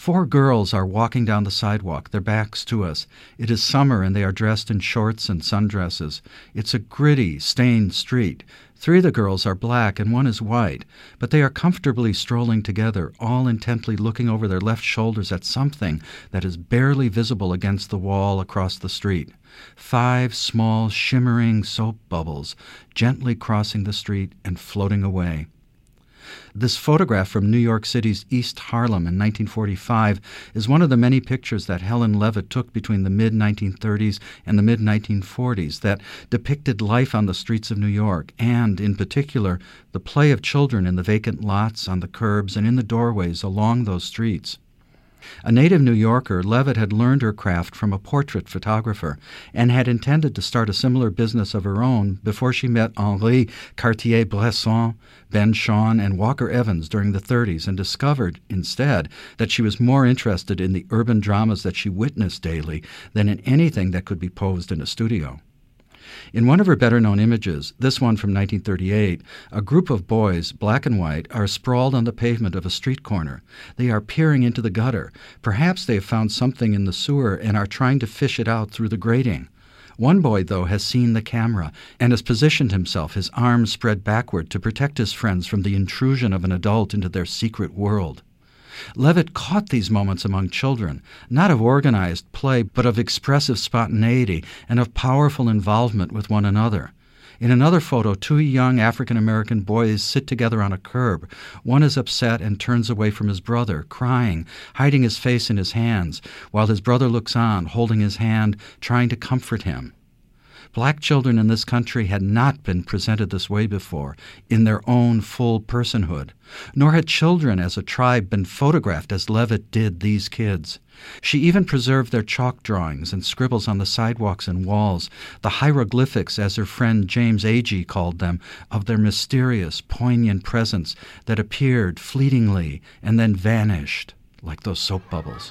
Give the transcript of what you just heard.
4 girls are walking down the sidewalk, their backs to us. It is summer and they are dressed in shorts and sundresses. It's a gritty, stained street. 3 of the girls are black and 1 is white, but they are comfortably strolling together, all intently looking over their left shoulders at something that is barely visible against the wall across the street. 5 small, shimmering soap bubbles gently crossing the street and floating away. This photograph from New York City's East Harlem in 1945 is one of the many pictures that Helen Levitt took between the mid-1930s and the mid-1940s that depicted life on the streets of New York and, in particular, the play of children in the vacant lots, on the curbs, and in the doorways along those streets. A native New Yorker, Levitt had learned her craft from a portrait photographer and had intended to start a similar business of her own before she met Henri Cartier-Bresson, Ben Shahn, and Walker Evans during the 30s and discovered, instead, that she was more interested in the urban dramas that she witnessed daily than in anything that could be posed in a studio. In one of her better-known images, this one from 1938, a group of boys, black and white, are sprawled on the pavement of a street corner. They are peering into the gutter. Perhaps they have found something in the sewer and are trying to fish it out through the grating. One boy, though, has seen the camera and has positioned himself, his arms spread backward, to protect his friends from the intrusion of an adult into their secret world. Levitt caught these moments among children, not of organized play, but of expressive spontaneity and of powerful involvement with one another. In another photo, 2 young African-American boys sit together on a curb. One is upset and turns away from his brother, crying, hiding his face in his hands, while his brother looks on, holding his hand, trying to comfort him. Black children in this country had not been presented this way before, in their own full personhood. Nor had children as a tribe been photographed as Levitt did these kids. She even preserved their chalk drawings and scribbles on the sidewalks and walls, the hieroglyphics, as her friend James Agee called them, of their mysterious, poignant presence that appeared fleetingly and then vanished, like those soap bubbles.